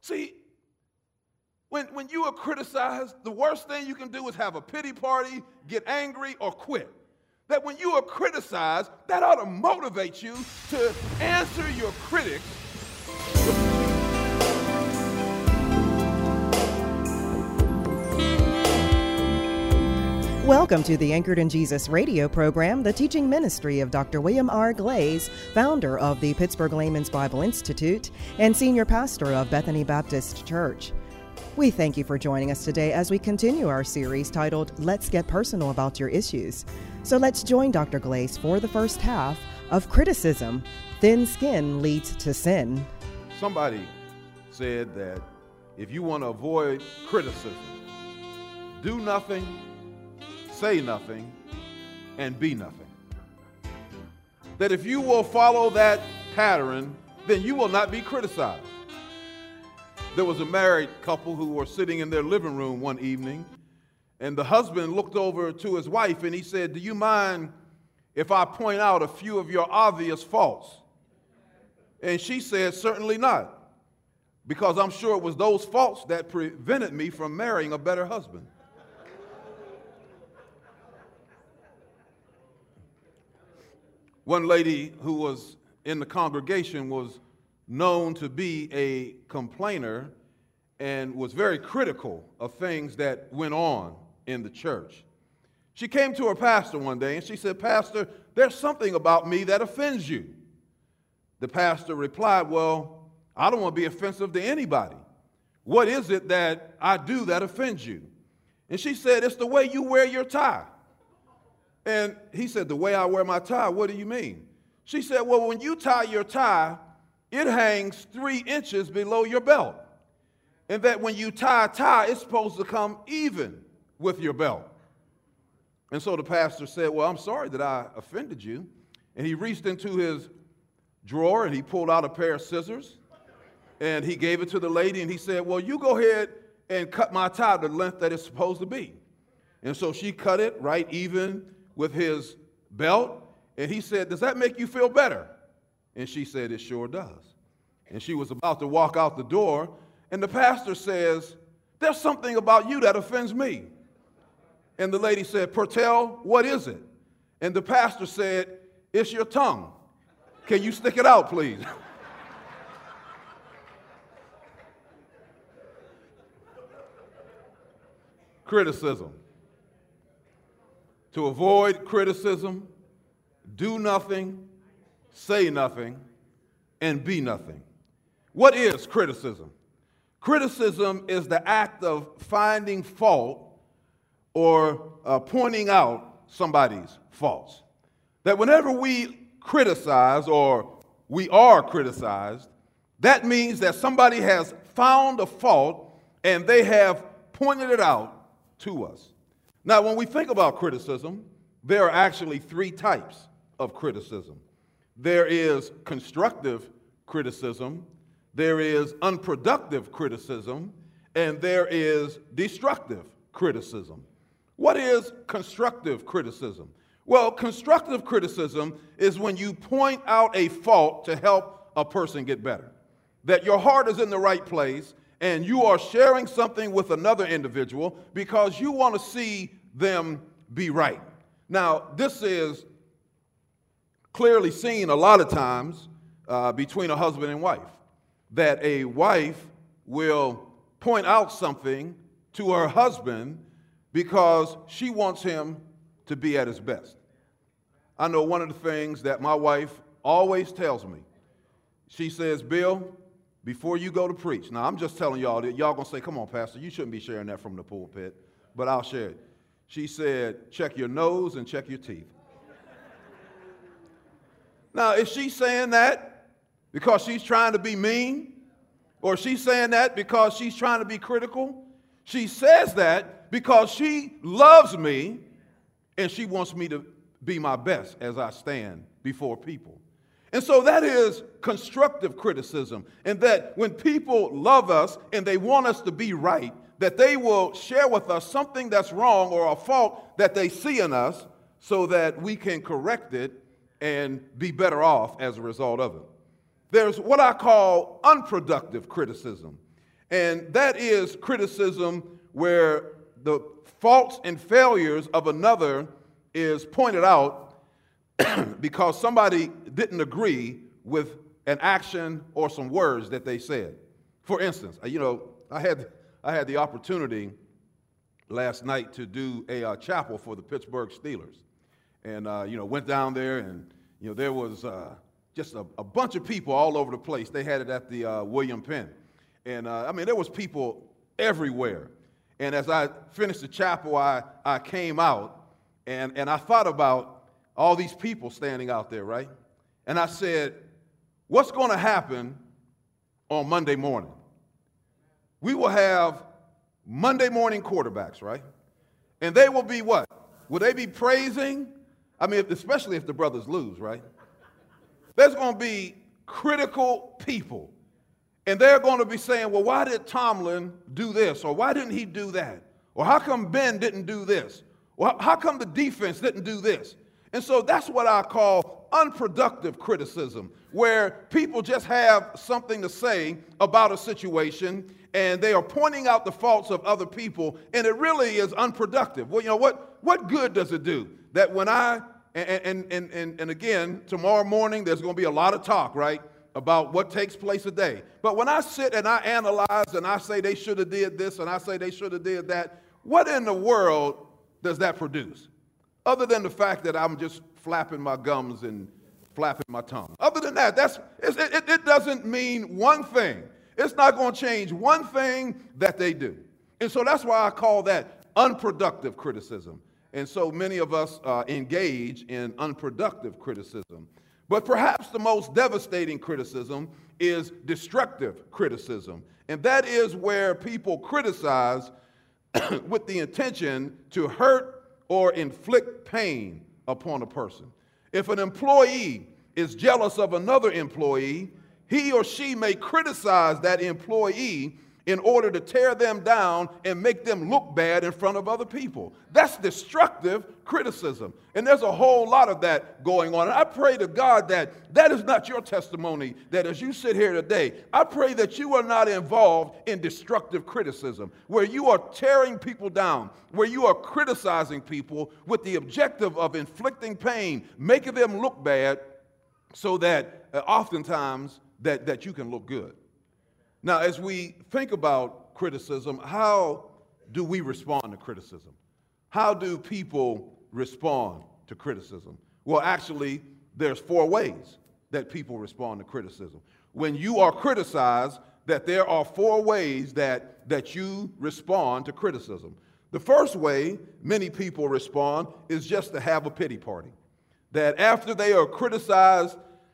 See, when you are criticized, the worst thing you can do is have a pity party, get angry, or quit. That when you are criticized, that ought to motivate you to answer your critics. Welcome to the Anchored in Jesus radio program, the teaching ministry of Dr. William R. Glaze, founder of the Pittsburgh Layman's Bible Institute and senior pastor of Bethany Baptist Church. We thank you for joining us today as we continue our series titled, Let's Get Personal About Your Issues. So let's join Dr. Glaze for the first half of Criticism, Thin Skin Leads to Sin. Somebody said that if you want to avoid criticism, do nothing, say nothing, and be nothing. That if you will follow that pattern, then you will not be criticized. There was a married couple who were sitting in their living room one evening, and the husband looked over to his wife and he said, "Do you mind if I point out a few of your obvious faults?" And she said, "Certainly not, because I'm sure it was those faults that prevented me from marrying a better husband." One lady who was in the congregation was known to be a complainer and was very critical of things that went on in the church. She came to her pastor one day and she said, "Pastor, there's something about me that offends you." The pastor replied, "Well, I don't want to be offensive to anybody. What is it that I do that offends you?" And she said, "It's the way you wear your tie." And he said, "The way I wear my tie, what do you mean?" She said, "Well, when you tie your tie, it hangs 3 inches below your belt. And that when you tie a tie, it's supposed to come even with your belt." And so the pastor said, "Well, I'm sorry that I offended you." And he reached into his drawer and he pulled out a pair of scissors and he gave it to the lady and he said, "Well, you go ahead and cut my tie the length that it's supposed to be." And so she cut it right even with his belt. And he said, "Does that make you feel better?" And she said, "It sure does." And she was about to walk out the door, and the pastor says, "There's something about you that offends me." And the lady said, "Pertell, what is it?" And the pastor said, "It's your tongue. Can you stick it out, please?" Criticism. To avoid criticism, do nothing, say nothing, and be nothing. What is criticism? Criticism is the act of finding fault or pointing out somebody's faults. That whenever we criticize or we are criticized, that means that somebody has found a fault and they have pointed it out to us. Now, when we think about criticism, there are actually 3 types of criticism. There is constructive criticism, there is unproductive criticism, and there is destructive criticism. What is constructive criticism? Well, constructive criticism is when you point out a fault to help a person get better. That your heart is in the right place and you are sharing something with another individual because you want to see them be right. Now, this is clearly seen a lot of times between a husband and wife, that a wife will point out something to her husband because she wants him to be at his best. I know one of the things that my wife always tells me. She says, "Bill, before you go to preach," now I'm just telling y'all that y'all gonna say, "Come on, Pastor, you shouldn't be sharing that from the pulpit," but I'll share it. She said, "Check your nose and check your teeth." Now, is she saying that because she's trying to be mean? Or is she saying that because she's trying to be critical? She says that because she loves me and she wants me to be my best as I stand before people. And so that is constructive criticism. And that when people love us and they want us to be right, that they will share with us something that's wrong or a fault that they see in us so that we can correct it and be better off as a result of it. There's what I call unproductive criticism. And that is criticism where the faults and failures of another is pointed out because somebody didn't agree with an action or some words that they said. For instance, I had the opportunity last night to do a chapel for the Pittsburgh Steelers. And, went down there and, there was just a bunch of people all over the place. They had it at the William Penn. And, there was people everywhere. And as I finished the chapel, I came out and I thought about all these people standing out there, right? And I said, what's going to happen on Monday morning? We will have Monday morning quarterbacks, right? And they will be what? Will they be praising? Especially if the brothers lose, right? There's going to be critical people. And they're going to be saying, well, why did Tomlin do this? Or why didn't he do that? Or how come Ben didn't do this? Or how come the defense didn't do this? And so that's what I call unproductive criticism, where people just have something to say about a situation and they are pointing out the faults of other people, and it really is unproductive. Well, what good does it do that when and again, tomorrow morning there's going to be a lot of talk, right, about what takes place today. But when I sit and I analyze and I say they should have did this and I say they should have did that, what in the world does that produce? Other than the fact that I'm just flapping my gums and flapping my tongue. Other than that, it doesn't mean one thing. It's not going to change one thing that they do. And so that's why I call that unproductive criticism. And so many of us engage in unproductive criticism. But perhaps the most devastating criticism is destructive criticism. And that is where people criticize with the intention to hurt or inflict pain upon a person. If an employee is jealous of another employee, he or she may criticize that employee in order to tear them down and make them look bad in front of other people. That's destructive criticism. And there's a whole lot of that going on. And I pray to God that that is not your testimony, that as you sit here today, I pray that you are not involved in destructive criticism, where you are tearing people down, where you are criticizing people with the objective of inflicting pain, making them look bad, so that oftentimes that you can look good. Now, as we think about criticism, how do we respond to criticism? How do people respond to criticism? Well, actually, there's 4 ways that people respond to criticism. When you are criticized, that there are 4 ways that you respond to criticism. The first way many people respond is just to have a pity party. That after they are criticized,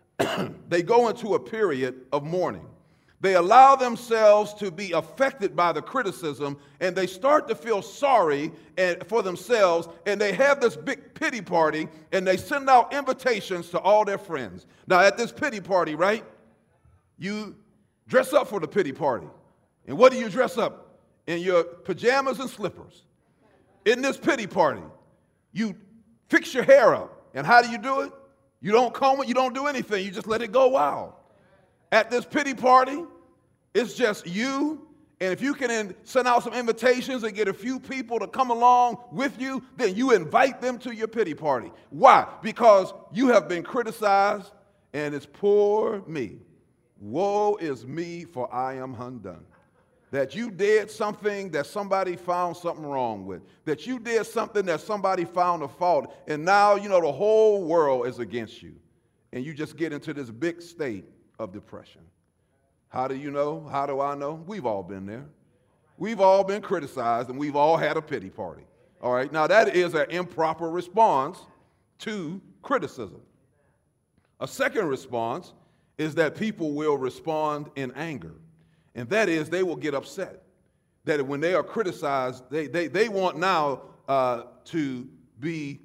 they go into a period of mourning. They allow themselves to be affected by the criticism, and they start to feel sorry for themselves, and they have this big pity party, and they send out invitations to all their friends. Now, at this pity party, right, you dress up for the pity party. And what do you dress up? In your pajamas and slippers. In this pity party, you fix your hair up. And how do you do it? You don't comb it, you don't do anything, you just let it go wild. At this pity party, it's just you, and if you can send out some invitations and get a few people to come along with you, then you invite them to your pity party. Why? Because you have been criticized, and it's poor me. Woe is me, for I am undone. That you did something that somebody found something wrong with. That you did something that somebody found a fault, and now, the whole world is against you. And you just get into this big state of depression. How do you know? How do I know? We've all been there. We've all been criticized, and we've all had a pity party. All right, now that is an improper response to criticism. A second response is that people will respond in anger, and that is they will get upset. That when they are criticized, they want now to be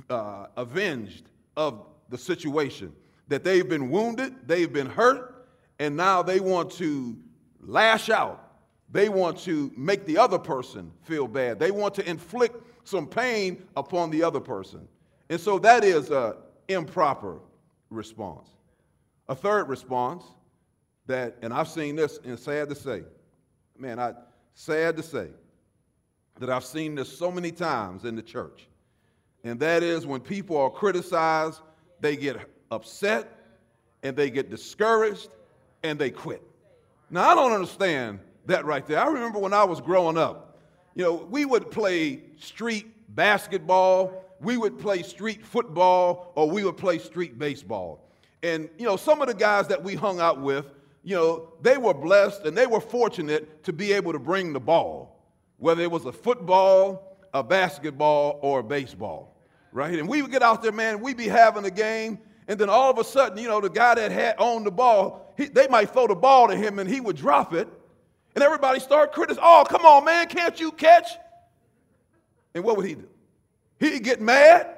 avenged of the situation. That they've been wounded, they've been hurt, and now they want to lash out. They want to make the other person feel bad. They want to inflict some pain upon the other person. And so that is an improper response. A third response and I've seen this, and sad to say, Man, sad to say that I've seen this so many times in the church. And that is when people are criticized, they get upset and they get discouraged and they quit. Now, I don't understand that right there. I remember when I was growing up, we would play street basketball, we would play street football, or we would play street baseball. And, some of the guys that we hung out with, they were blessed and they were fortunate to be able to bring the ball, whether it was a football, a basketball, or a baseball, right? And we would get out there, man, we'd be having a game, and then all of a sudden, the guy that had owned the ball, they might throw the ball to him and he would drop it, and everybody started criticizing, oh, come on, man, can't you catch? And what would he do? He'd get mad,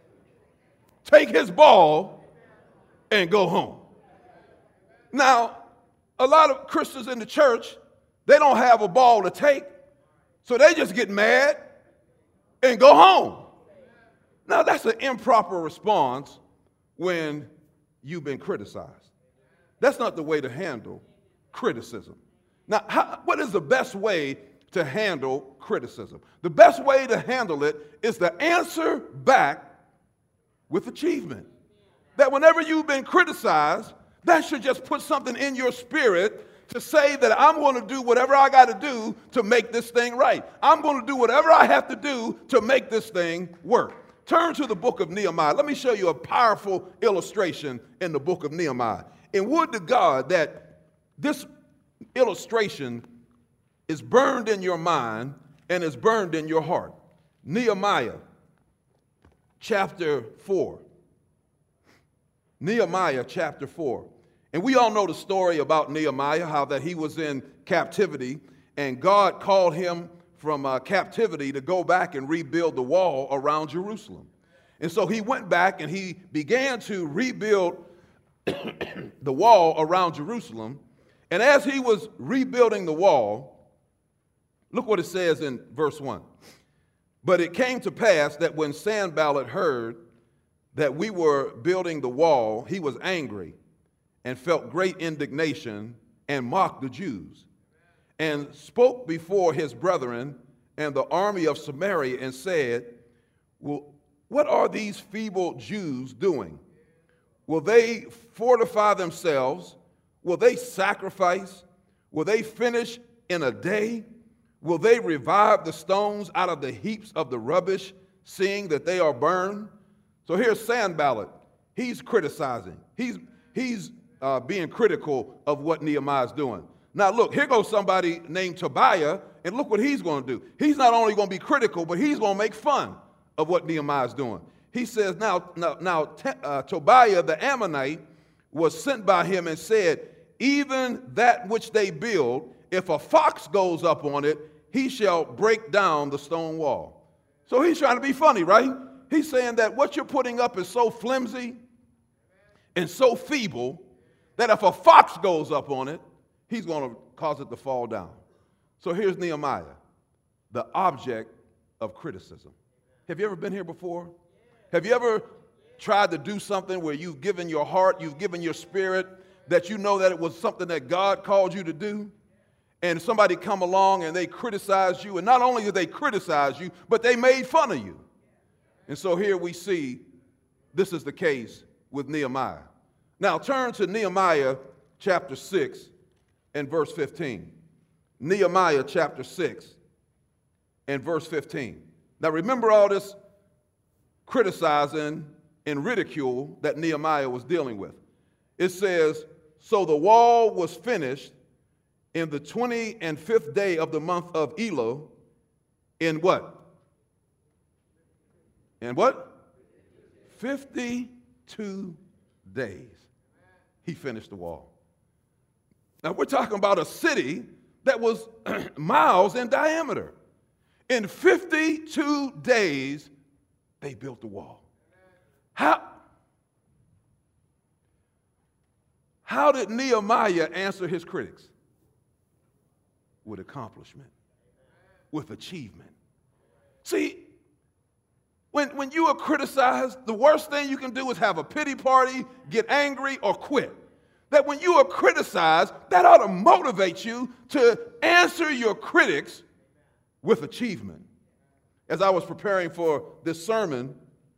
take his ball, and go home. Now, a lot of Christians in the church, they don't have a ball to take, so they just get mad and go home. Now, that's an improper response when you've been criticized. That's not the way to handle criticism. Now, what is the best way to handle criticism? The best way to handle it is to answer back with achievement. That whenever you've been criticized, that should just put something in your spirit to say that I'm going to do whatever I got to do to make this thing right. I'm going to do whatever I have to do to make this thing work. Turn to the book of Nehemiah. Let me show you a powerful illustration in the book of Nehemiah. And would to God that this illustration is burned in your mind and is burned in your heart. Nehemiah chapter 4. Nehemiah chapter 4. And we all know the story about Nehemiah, how that he was in captivity, and God called him from captivity to go back and rebuild the wall around Jerusalem. And so he went back and he began to rebuild the wall around Jerusalem. And as he was rebuilding the wall, look what it says in verse 1. But it came to pass that when Sanballat heard that we were building the wall, he was angry and felt great indignation and mocked the Jews and spoke before his brethren and the army of Samaria and said, well, what are these feeble Jews doing? Will they fortify themselves? Will they sacrifice? Will they finish in a day? Will they revive the stones out of the heaps of the rubbish, seeing that they are burned? So here's Sanballat. He's criticizing. He's being critical of what Nehemiah is doing. Now look, here goes somebody named Tobiah, and look what he's going to do. He's not only going to be critical, but he's going to make fun of what Nehemiah is doing. He says, now Tobiah the Ammonite was sent by him and said, even that which they build, if a fox goes up on it, he shall break down the stone wall. So he's trying to be funny, right? He's saying that what you're putting up is so flimsy and so feeble that if a fox goes up on it, he's going to cause it to fall down. So here's Nehemiah, the object of criticism. Have you ever been here before? Have you ever tried to do something where you've given your heart, you've given your spirit, that you know that it was something that God called you to do? And somebody come along and they criticize you, and not only did they criticize you, but they made fun of you. And so here we see this is the case with Nehemiah. Now turn to Nehemiah chapter 6 and verse 15. Nehemiah chapter 6 and verse 15. Now remember all this criticizing and ridicule that Nehemiah was dealing with. It says, so the wall was finished in the 25th day of the month of Elul in what? In what? 52 days. He finished the wall. Now we're talking about a city that was miles in diameter. In 52 days, they built the wall. How did Nehemiah answer his critics? With accomplishment, with achievement. See, when you are criticized, the worst thing you can do is have a pity party, get angry, or quit. that when you are criticized, that ought to motivate you to answer your critics with achievement. As I was preparing for this sermon,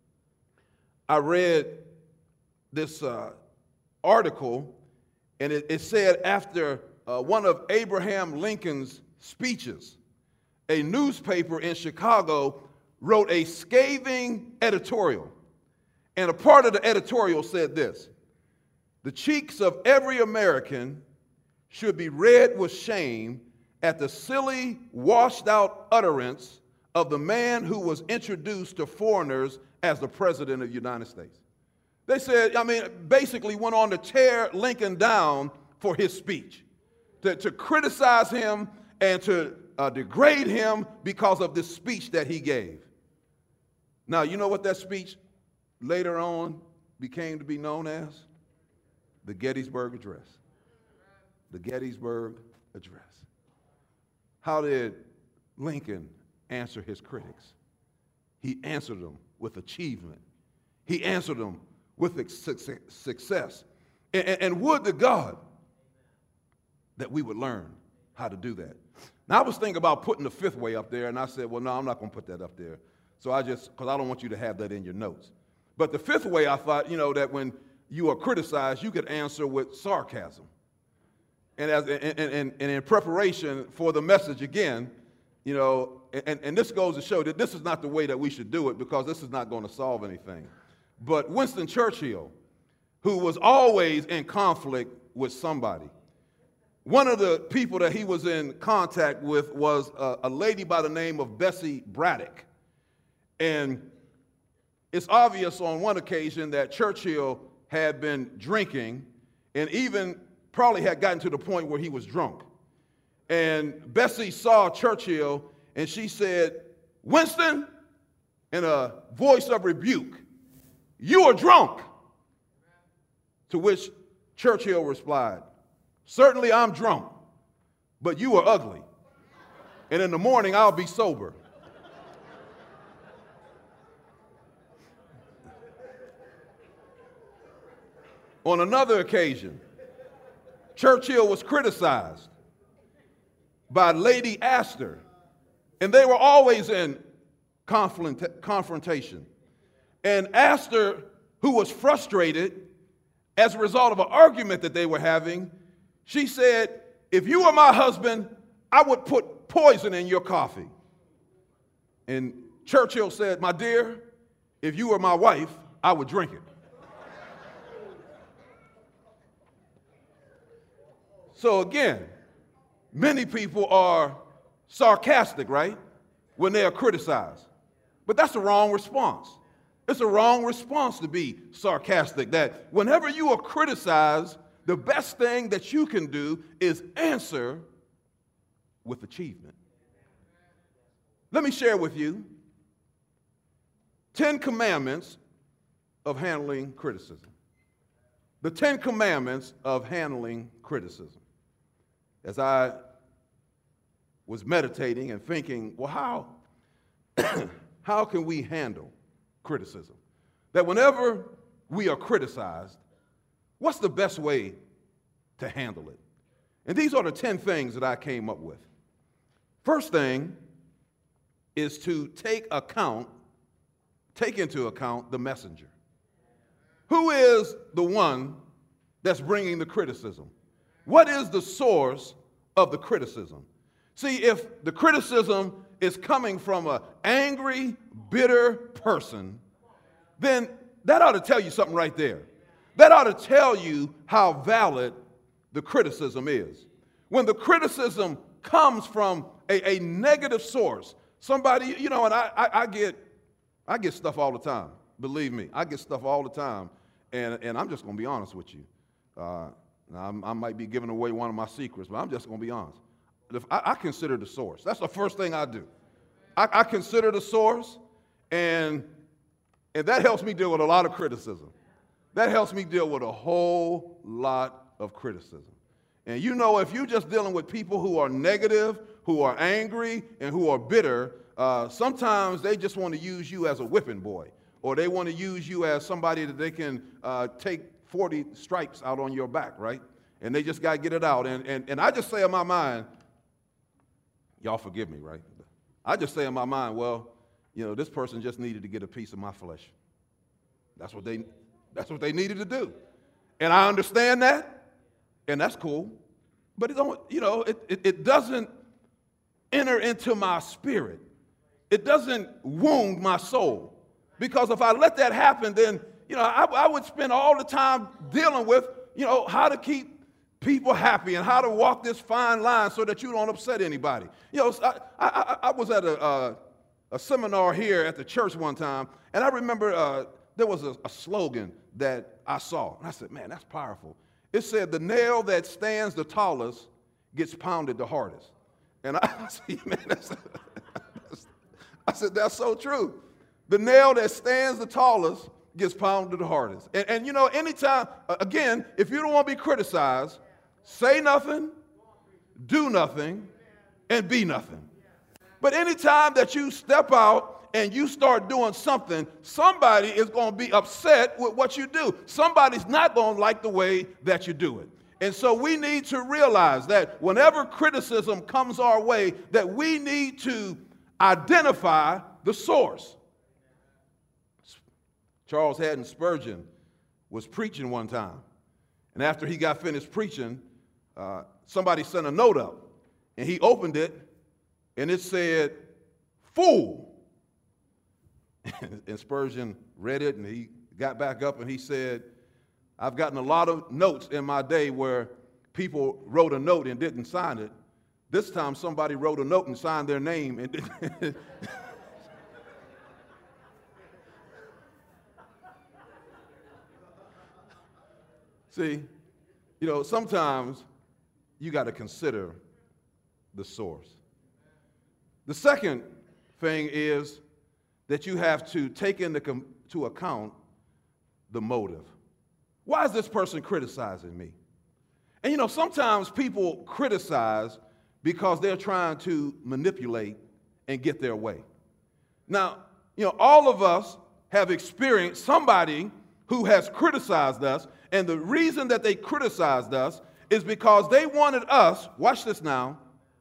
I read this article, and it said after one of Abraham Lincoln's speeches, a newspaper in Chicago wrote a scathing editorial. And a part of the editorial said this: "The cheeks of every American should be red with shame at the silly, washed-out utterance of the man who was introduced to foreigners as the President of the United States." They said, basically went on to tear Lincoln down for his speech, to criticize him and to degrade him because of this speech that he gave. Now, you know what that speech later on became to be known as? The Gettysburg Address. The Gettysburg Address. How did Lincoln answer his critics? He answered them with achievement. He answered them with success. And would to God that we would learn how to do that. Now, I was thinking about putting the fifth way up there, and I said, well, no, I'm not going to put that up there. So because I don't want you to have that in your notes. But the fifth way, I thought, that when you are criticized, you could answer with sarcasm. And in preparation for the message again, and this goes to show that this is not the way that we should do it, because this is not going to solve anything. But Winston Churchill, who was always in conflict with somebody, one of the people that he was in contact with was a lady by the name of Bessie Braddock. And it's obvious on one occasion that Churchill had been drinking and even probably had gotten to the point where he was drunk. And Bessie saw Churchill and she said, "Winston," in a voice of rebuke, "you are drunk." To which Churchill replied, "Certainly I'm drunk, but you are ugly. And in the morning I'll be sober." On another occasion, Churchill was criticized by Lady Astor, and they were always in confrontation. And Astor, who was frustrated as a result of an argument that they were having, she said, "If you were my husband, I would put poison in your coffee." And Churchill said, "My dear, if you were my wife, I would drink it." So again, many people are sarcastic, right, when they are criticized. But that's the wrong response. It's a wrong response to be sarcastic, that whenever you are criticized, the best thing that you can do is answer with achievement. Let me share with you 10 commandments of handling criticism. The 10 commandments of handling criticism. As I was meditating and thinking, well, how can we handle criticism? That whenever we are criticized, what's the best way to handle it? And these are the 10 things that I came up with. First thing is to take into account the messenger. Who is the one that's bringing the criticism? What is the source of the criticism? See, if the criticism is coming from an angry, bitter person, then that ought to tell you something right there. That ought to tell you how valid the criticism is. When the criticism comes from a negative source, somebody, and I get stuff all the time. Believe me, I get stuff all the time, and I'm just going to be honest with you. Now, I might be giving away one of my secrets, but I'm just going to be honest. I consider the source. That's the first thing I do. I consider the source, and that helps me deal with a lot of criticism. That helps me deal with a whole lot of criticism. And if you're just dealing with people who are negative, who are angry, and who are bitter, sometimes they just want to use you as a whipping boy, or they want to use you as somebody that they can take 40 stripes out on your back, right? And they just got to get it out. And I just say in my mind, y'all forgive me, right? I just say in my mind, well, you know, this person just needed to get a piece of my flesh. That's what they needed to do. And I understand that, and that's cool. But it doesn't enter into my spirit. It doesn't wound my soul. Because if I let that happen, then, you know, I would spend all the time dealing with, you know, how to keep people happy and how to walk this fine line so that you don't upset anybody. You know, I was at a seminar here at the church one time, and I remember there was a slogan that I saw. And I said, man, that's powerful. It said, the nail that stands the tallest gets pounded the hardest. And I said, man, I said, that's so true. The nail that stands the tallest gets pounded the hardest. And you know, anytime, again, if you don't want to be criticized, say nothing, do nothing, and be nothing. But anytime that you step out and you start doing something, somebody is going to be upset with what you do. Somebody's not going to like the way that you do it. And so we need to realize that whenever criticism comes our way, that we need to identify the source. Charles Haddon Spurgeon was preaching one time. And after he got finished preaching, somebody sent a note up. And he opened it, and it said, "Fool." And Spurgeon read it, and he got back up, and he said, I've gotten a lot of notes in my day where people wrote a note and didn't sign it. This time somebody wrote a note and signed their name. And see, you know, sometimes you got to consider the source. The second thing is that you have to take into account the motive. Why is this person criticizing me? And you know, sometimes people criticize because they're trying to manipulate and get their way. Now, you know, all of us have experienced somebody who has criticized us, and the reason that they criticized us is because they wanted us, watch this now,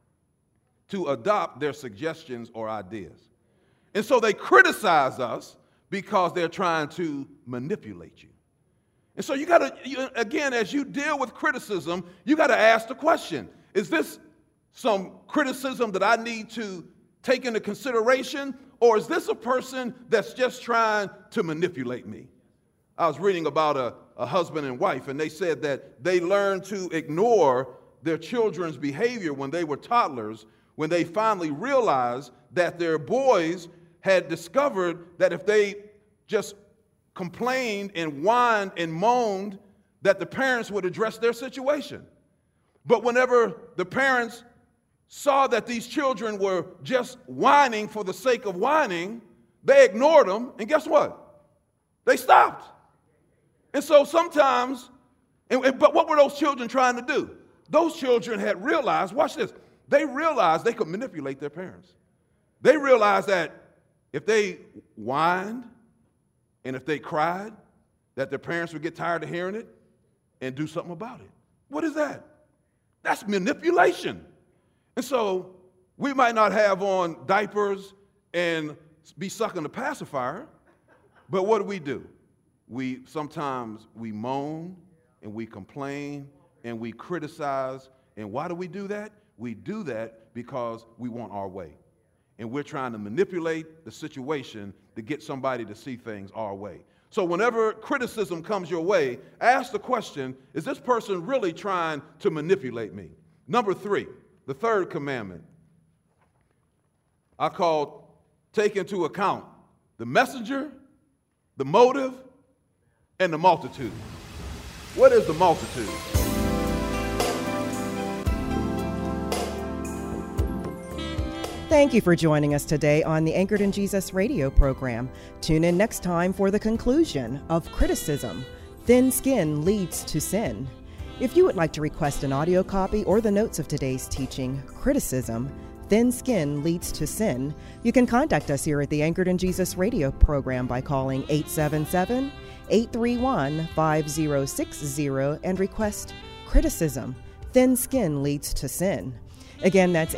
to adopt their suggestions or ideas. And so they criticize us because they're trying to manipulate you. And so you got to, again, as you deal with criticism, you got to ask the question, is this some criticism that I need to take into consideration, or is this a person that's just trying to manipulate me? I was reading about a husband and wife, and they said that they learned to ignore their children's behavior when they were toddlers, when they finally realized that their boys had discovered that if they just complained and whined and moaned, that the parents would address their situation. But whenever the parents saw that these children were just whining for the sake of whining, they ignored them, and guess what? They stopped. And so sometimes, but what were those children trying to do? Those children had realized, watch this, they realized they could manipulate their parents. They realized that if they whined and if they cried, that their parents would get tired of hearing it and do something about it. What is that? That's manipulation. And so we might not have on diapers and be sucking the pacifier, but what do? Sometimes we moan and we complain and we criticize. And why do we do that? We do that because we want our way. And we're trying to manipulate the situation to get somebody to see things our way. So whenever criticism comes your way, ask the question, is this person really trying to manipulate me? Number 3, the third commandment, I call take into account the messenger, the motive, and the multitude. What is the multitude? Thank you for joining us today on the Anchored in Jesus radio program. Tune in next time for the conclusion of Criticism, Thin Skin Leads to Sin. If you would like to request an audio copy or the notes of today's teaching, Criticism, Thin Skin Leads to Sin, you can contact us here at the Anchored in Jesus radio program by calling 877 831-5060 and request criticism. Thin skin leads to sin. Again, that's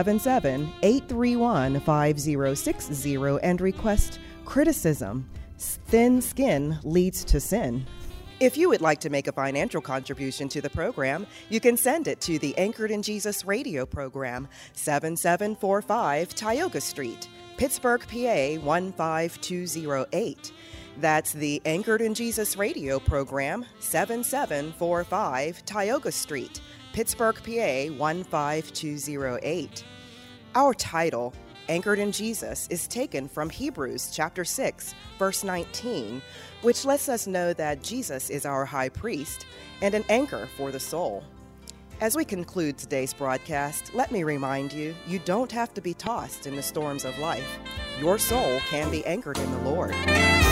877-831-5060 and request criticism. Thin skin leads to sin. If you would like to make a financial contribution to the program, you can send it to the Anchored in Jesus radio program, 7745 Tioga Street, Pittsburgh, PA 15208. That's the Anchored in Jesus radio program, 7745 Tioga Street, Pittsburgh, PA 15208. Our title, Anchored in Jesus, is taken from Hebrews chapter 6, verse 19, which lets us know that Jesus is our high priest and an anchor for the soul. As we conclude today's broadcast, let me remind you, you don't have to be tossed in the storms of life. Your soul can be anchored in the Lord.